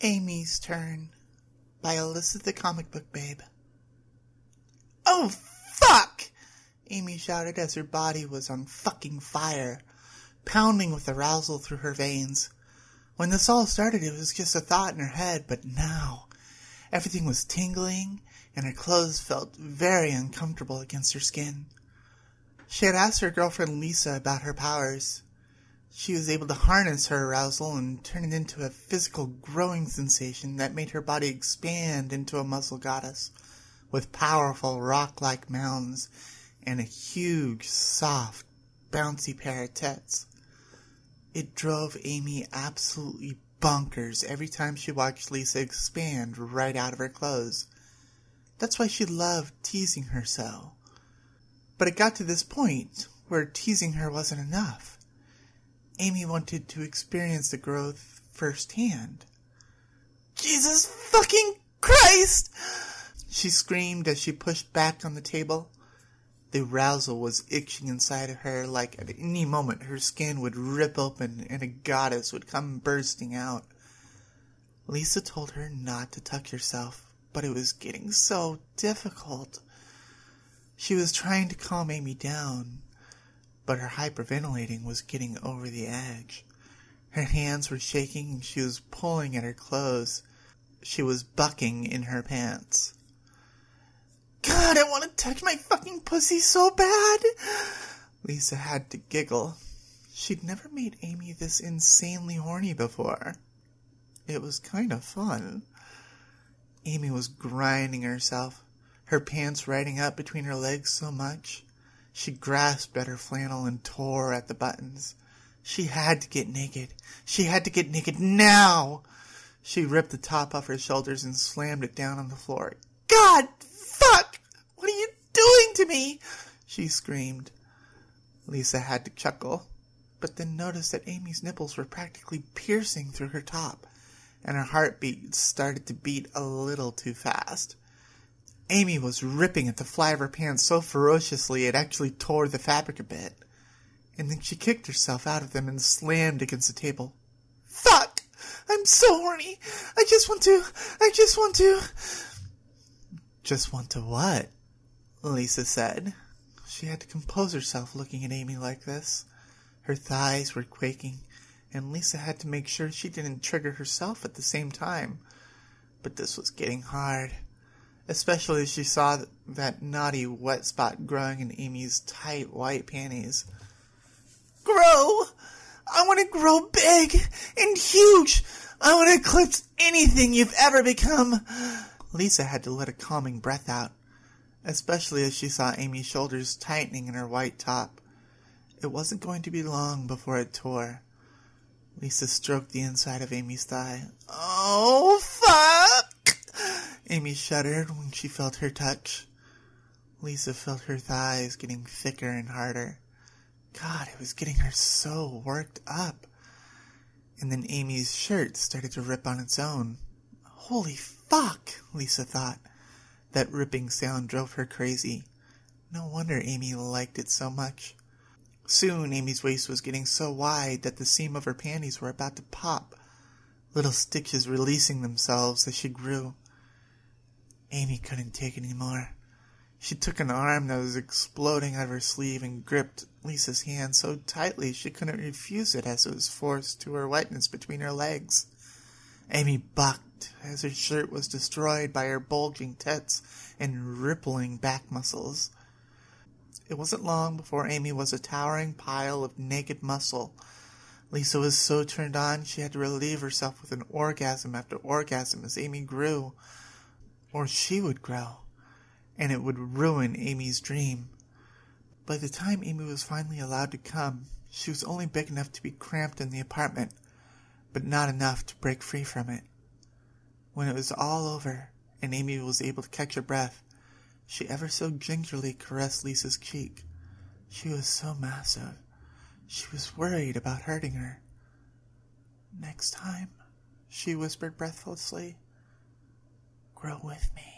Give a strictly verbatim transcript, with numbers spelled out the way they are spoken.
Amy's Turn by Alyssa the Comic Book Babe. Oh, fuck! Amy shouted as her body was on fucking fire, pounding with arousal through her veins. When this all started, it was just a thought in her head, but now, everything was tingling, and her clothes felt very uncomfortable against her skin. She had asked her girlfriend Lisa about her powers. She was able to harness her arousal and turn it into a physical growing sensation that made her body expand into a muscle goddess, with powerful rock-like mounds and a huge, soft, bouncy pair of tits. It drove Amy absolutely bonkers every time she watched Lisa expand right out of her clothes. That's why she loved teasing her so. But it got to this point where teasing her wasn't enough. Amy wanted to experience the growth firsthand. Jesus fucking Christ! She screamed as she pushed back on the table. The arousal was itching inside of her, like at any moment her skin would rip open and a goddess would come bursting out. Lisa told her not to touch herself, but it was getting so difficult. She was trying to calm Amy down, but her hyperventilating was getting over the edge. Her hands were shaking and she was pulling at her clothes. She was bucking in her pants. God, I want to touch my fucking pussy so bad! Lisa had to giggle. She'd never made Amy this insanely horny before. It was kind of fun. Amy was grinding herself, her pants riding up between her legs so much. She grasped at her flannel and tore at the buttons. She had to get naked. She had to get naked now! She ripped the top off her shoulders and slammed it down on the floor. God, fuck! What are you doing to me? She screamed. Lisa had to chuckle, but then noticed that Amy's nipples were practically piercing through her top, and her heartbeat started to beat a little too fast. Amy was ripping at the fly of her pants so ferociously it actually tore the fabric a bit. And then she kicked herself out of them and slammed against the table. Fuck! I'm so horny! I just want to... I just want to... Just want to what? Lisa said. She had to compose herself looking at Amy like this. Her thighs were quaking, and Lisa had to make sure she didn't trigger herself at the same time. But this was getting hard. Especially as she saw that naughty wet spot growing in Amy's tight white panties. Grow! I want to grow big and huge! I want to eclipse anything you've ever become! Lisa had to let a calming breath out, especially as she saw Amy's shoulders tightening in her white top. It wasn't going to be long before it tore. Lisa stroked the inside of Amy's thigh. Oh, fuck! Amy shuddered when she felt her touch. Lisa felt her thighs getting thicker and harder. God, it was getting her so worked up. And then Amy's shirt started to rip on its own. Holy fuck, Lisa thought. That ripping sound drove her crazy. No wonder Amy liked it so much. Soon Amy's waist was getting so wide that the seam of her panties were about to pop, little stitches releasing themselves as she grew. Amy couldn't take it anymore. She took an arm that was exploding out of her sleeve and gripped Lisa's hand so tightly she couldn't refuse it as it was forced to her wetness between her legs. Amy bucked as her shirt was destroyed by her bulging tits and rippling back muscles. It wasn't long before Amy was a towering pile of naked muscle. Lisa was so turned on she had to relieve herself with an orgasm after orgasm as Amy grew. Or she would grow, and it would ruin Amy's dream. By the time Amy was finally allowed to come, she was only big enough to be cramped in the apartment, but not enough to break free from it. When it was all over, and Amy was able to catch her breath, she ever so gingerly caressed Lisa's cheek. She was so massive. She was worried about hurting her. Next time, she whispered breathlessly, grow with me.